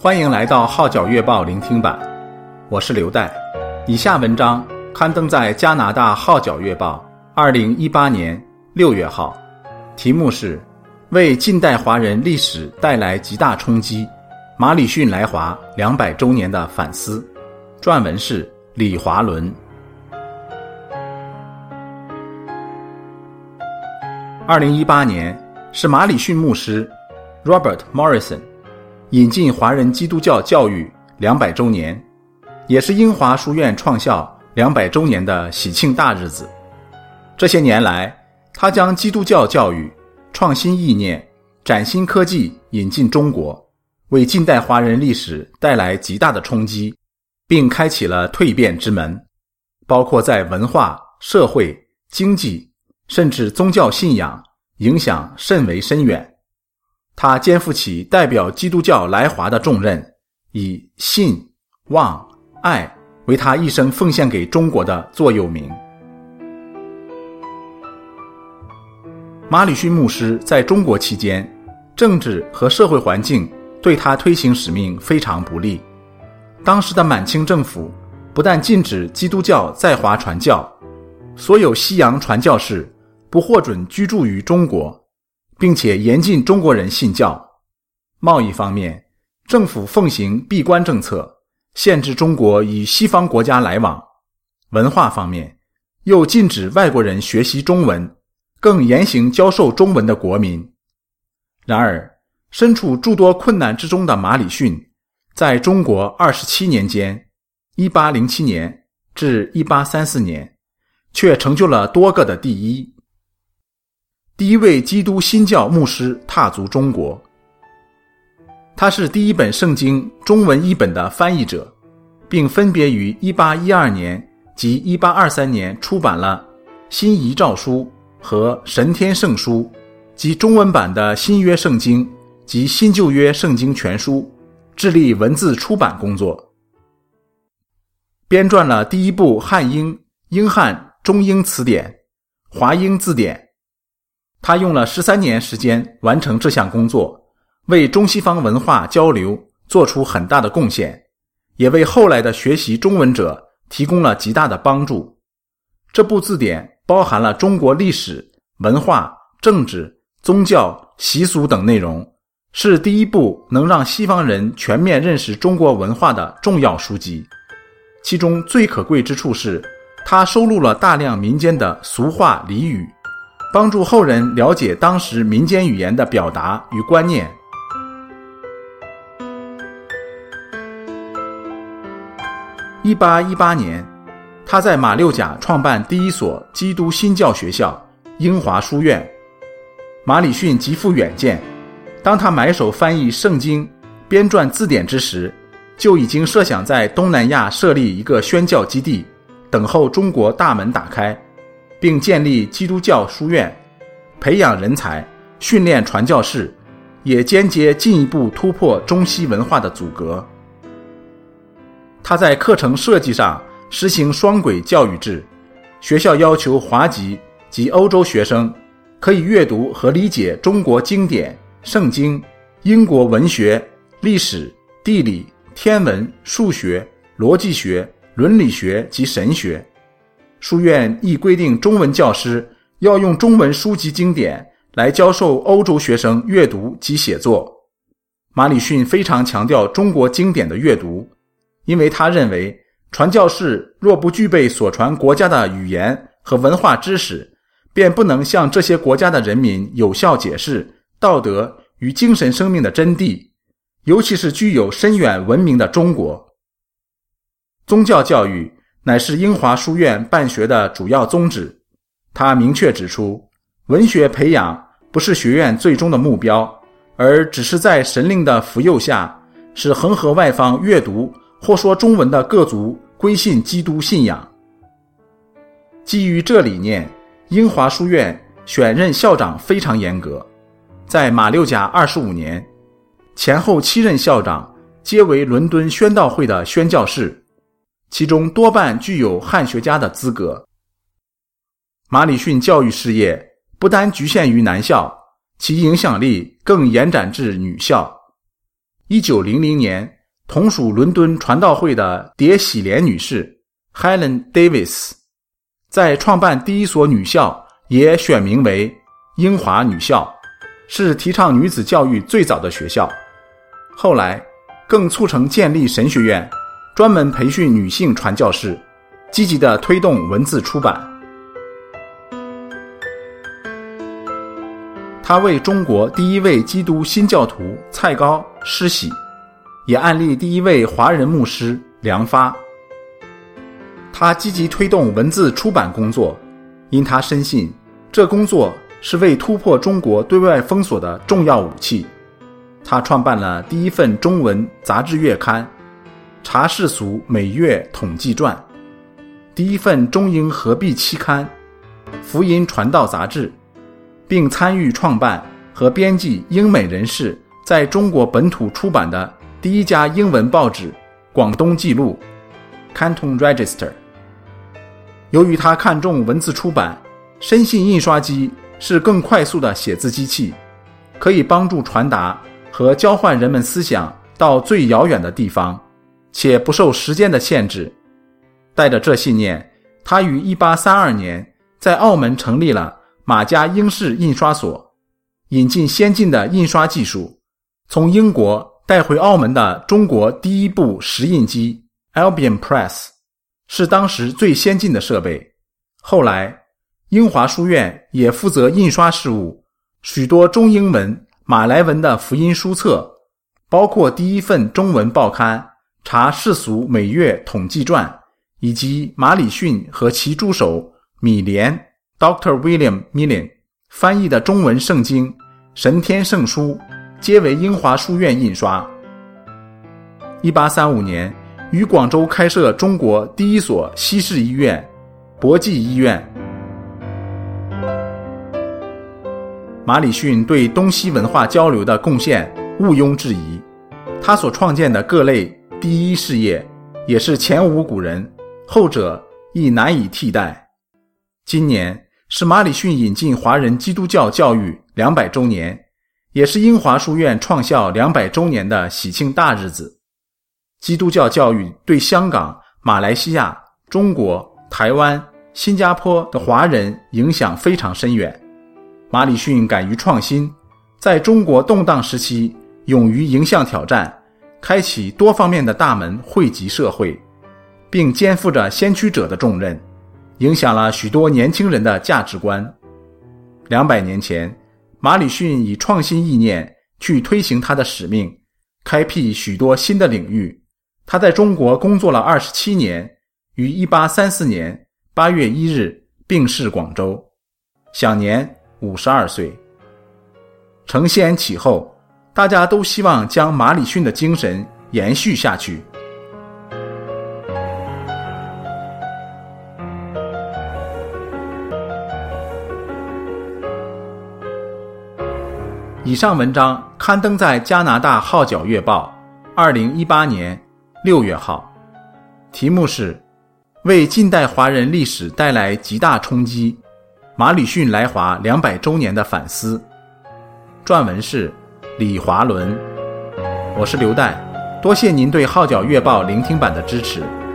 欢迎来到号角月报聆听版，我是刘岱。以下文章刊登在加拿大号角月报2018年6月号，题目是为近代华人历史带来极大冲击，马礼逊来华200周年的反思，撰文是李华伦。2018年是马礼逊牧师 Robert Morrison 引进华人基督教教育200周年，也是英华书院创校200周年的喜庆大日子。这些年来，他将基督教教育、创新意念、崭新科技引进中国，为近代华人历史带来极大的冲击，并开启了蜕变之门，包括在文化、社会、经济甚至宗教信仰影响甚为深远。他肩负起代表基督教来华的重任，以信、望、爱为他一生奉献给中国的座右铭。马礼逊牧师在中国期间，政治和社会环境对他推行使命非常不利。当时的满清政府不但禁止基督教在华传教，所有西洋传教士不获准居住于中国，并且严禁中国人信教。贸易方面，政府奉行闭关政策，限制中国与西方国家来往。文化方面，又禁止外国人学习中文，更严刑教授中文的国民。然而，身处诸多困难之中的马礼逊，在中国27年间 ,1807 年至1834年，却成就了多个的第一。第一位基督新教牧师踏足中国，他是第一本圣经中文译本的翻译者，并分别于1812年及1823年出版了新遗诏书和神天圣书及中文版的新约圣经及新旧约圣经全书，致力文字出版工作，编撰了第一部汉英、英汉、中英词典、华英字典。他用了13年时间完成这项工作，为中西方文化交流做出很大的贡献，也为后来的学习中文者提供了极大的帮助。这部字典包含了中国历史、文化、政治、宗教、习俗等内容，是第一部能让西方人全面认识中国文化的重要书籍。其中最可贵之处是，它收录了大量民间的俗话俚语，帮助后人了解当时民间语言的表达与观念。1818年，他在马六甲创办第一所基督新教学校英华书院。马礼逊极富远见，当他埋首翻译圣经、编撰字典之时，就已经设想在东南亚设立一个宣教基地，等候中国大门打开，并建立基督教书院，培养人才，训练传教士，也间接进一步突破中西文化的阻隔。他在课程设计上实行双轨教育制，学校要求华籍及欧洲学生可以阅读和理解中国经典、圣经、英国文学、历史、地理、天文、数学、逻辑学、伦理学及神学。书院亦规定中文教师要用中文书籍经典来教授欧洲学生阅读及写作。马礼逊非常强调中国经典的阅读，因为他认为传教士若不具备所传国家的语言和文化知识，便不能向这些国家的人民有效解释道德与精神生命的真谛，尤其是具有深远文明的中国。宗教教育乃是英华书院办学的主要宗旨。他明确指出，文学培养不是学院最终的目标，而只是在神灵的扶佑下，使恒河外方阅读或说中文的各族归信基督信仰。基于这理念，英华书院选任校长非常严格。在马六甲25年，前后7任校长皆为伦敦宣道会的宣教士，其中多半具有汉学家的资格。马礼逊教育事业不单局限于男校，其影响力更延展至女校。1900年同属伦敦传道会的迭喜莲女士 Helen Davis， 在创办第一所女校也选名为英华女校，是提倡女子教育最早的学校。后来更促成建立神学院，专门培训女性传教士，积极地推动文字出版。他为中国第一位基督新教徒蔡高施洗，也案例第一位华人牧师梁发。他积极推动文字出版工作，因他深信这工作是为突破中国对外封锁的重要武器。他创办了第一份中文杂志月刊《查世俗每月统计传》，第一份中英合璧期刊《福音传道杂志》，并参与创办和编辑英美人士在中国本土出版的第一家英文报纸《广东记录》 Canton Register。 由于他看重文字出版，深信印刷机是更快速的写字机器，可以帮助传达和交换人们思想到最遥远的地方，且不受时间的限制。带着这信念，他于1832年在澳门成立了马家英式印刷所，引进先进的印刷技术，从英国带回澳门的中国第一部石印机 Albion Press， 是当时最先进的设备。后来英华书院也负责印刷事务，许多中英文、马来文的福音书册，包括第一份中文报刊《查世俗每月统计传》，以及马礼逊和其助手米莲 Dr. William Millen 翻译的中文圣经《神天圣书》，皆为英华书院印刷。1835年于广州开设中国第一所西式医院博济医院。马礼逊对东西文化交流的贡献毋庸置疑，他所创建的各类第一事业也是前无古人，后者亦难以替代。今年是马礼逊引进华人基督教教育200周年，也是英华书院创校200周年的喜庆大日子。基督教教育对香港、马来西亚、中国、台湾、新加坡的华人影响非常深远。马礼逊敢于创新，在中国动荡时期勇于迎向挑战，开启多方面的大门，惠及社会，并肩负着先驱者的重任，影响了许多年轻人的价值观。200年前，马礼逊以创新意念去推行他的使命，开辟许多新的领域。他在中国工作了27年，于1834年8月1日病逝广州，享年52岁。承先启后，大家都希望将马礼逊的精神延续下去。以上文章刊登在加拿大号角月报2018年6月号，题目是为近代华人历史带来极大冲击，马礼逊来华200周年的反思。撰文是李华伦，我是刘岱，多谢您对号角月报聆听版的支持。